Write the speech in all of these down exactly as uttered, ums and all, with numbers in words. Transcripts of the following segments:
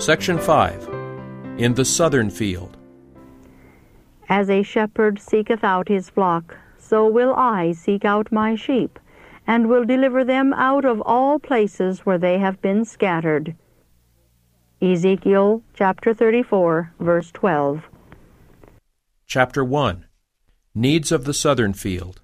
Section five. In the Southern Field. As a shepherd seeketh out his flock, so will I seek out my sheep, and will deliver them out of all places where they have been scattered. Ezekiel chapter thirty-four, verse twelve. Chapter one. Needs of the Southern Field.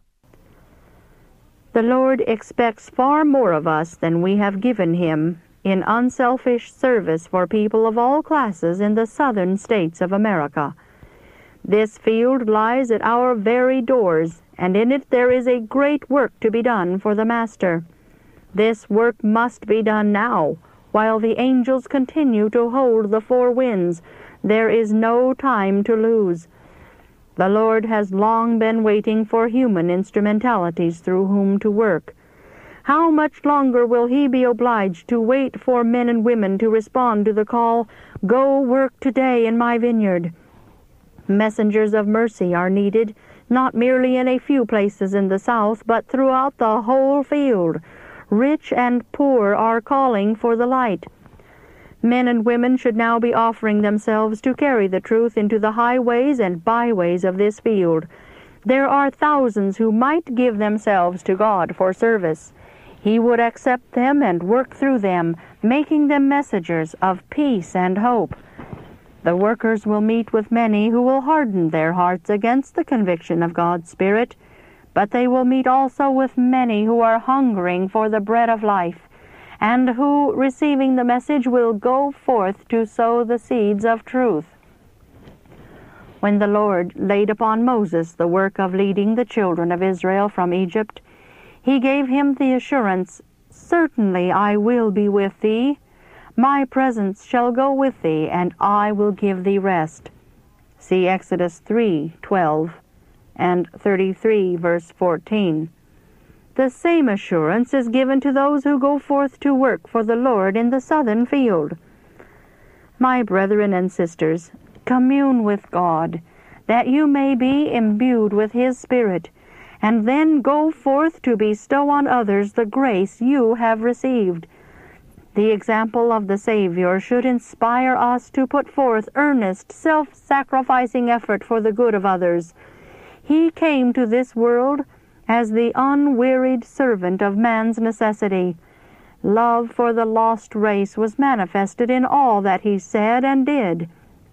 The Lord expects far more of us than we have given him in unselfish service for people of all classes in the southern states of America. This field lies at our very doors, and in it there is a great work to be done for the Master. This work must be done now, while the angels continue to hold the four winds. There is no time to lose. The Lord has long been waiting for human instrumentalities through whom to work. How much longer will he be obliged to wait for men and women to respond to the call, "Go work today in my vineyard"? Messengers of mercy are needed, not merely in a few places in the South, but throughout the whole field. Rich and poor are calling for the light. Men and women should now be offering themselves to carry the truth into the highways and byways of this field. There are thousands who might give themselves to God for service. He would accept them and work through them, making them messengers of peace and hope. The workers will meet with many who will harden their hearts against the conviction of God's Spirit, but they will meet also with many who are hungering for the bread of life, and who, receiving the message, will go forth to sow the seeds of truth. When the Lord laid upon Moses the work of leading the children of Israel from Egypt, he gave him the assurance, "Certainly I will be with thee. My presence shall go with thee, and I will give thee rest." See Exodus three, twelve, and thirty-three, verse fourteen. The same assurance is given to those who go forth to work for the Lord in the southern field. My brethren and sisters, commune with God, that you may be imbued with his Spirit, and then go forth to bestow on others the grace you have received. The example of the Savior should inspire us to put forth earnest, self-sacrificing effort for the good of others. He came to this world as the unwearied servant of man's necessity. Love for the lost race was manifested in all that he said and did.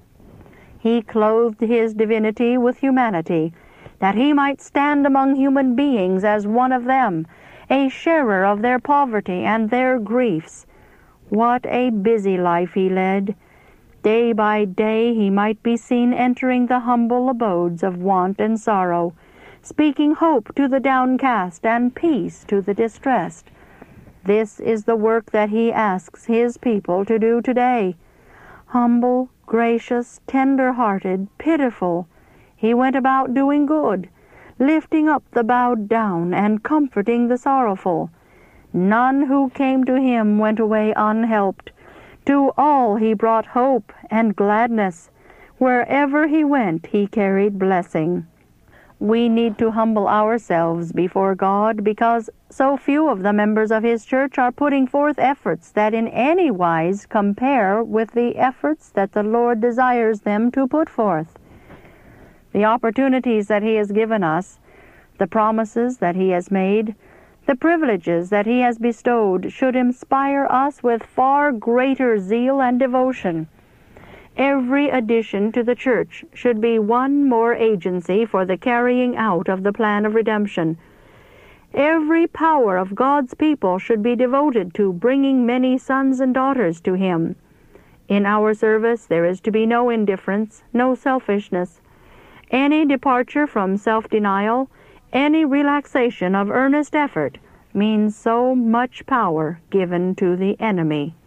He clothed his divinity with humanity, that he might stand among human beings as one of them, a sharer of their poverty and their griefs. What a busy life he led! Day by day he might be seen entering the humble abodes of want and sorrow, speaking hope to the downcast and peace to the distressed. This is the work that he asks his people to do today. Humble, gracious, tender-hearted, pitiful, he went about doing good, lifting up the bowed down and comforting the sorrowful. None who came to him went away unhelped. To all he brought hope and gladness. Wherever he went, he carried blessing. We need to humble ourselves before God because so few of the members of his church are putting forth efforts that in any wise compare with the efforts that the Lord desires them to put forth. The opportunities that he has given us, the promises that he has made, the privileges that he has bestowed should inspire us with far greater zeal and devotion. Every addition to the church should be one more agency for the carrying out of the plan of redemption. Every power of God's people should be devoted to bringing many sons and daughters to him. In our service there is to be no indifference, no selfishness. Any departure from self-denial, any relaxation of earnest effort means so much power given to the enemy.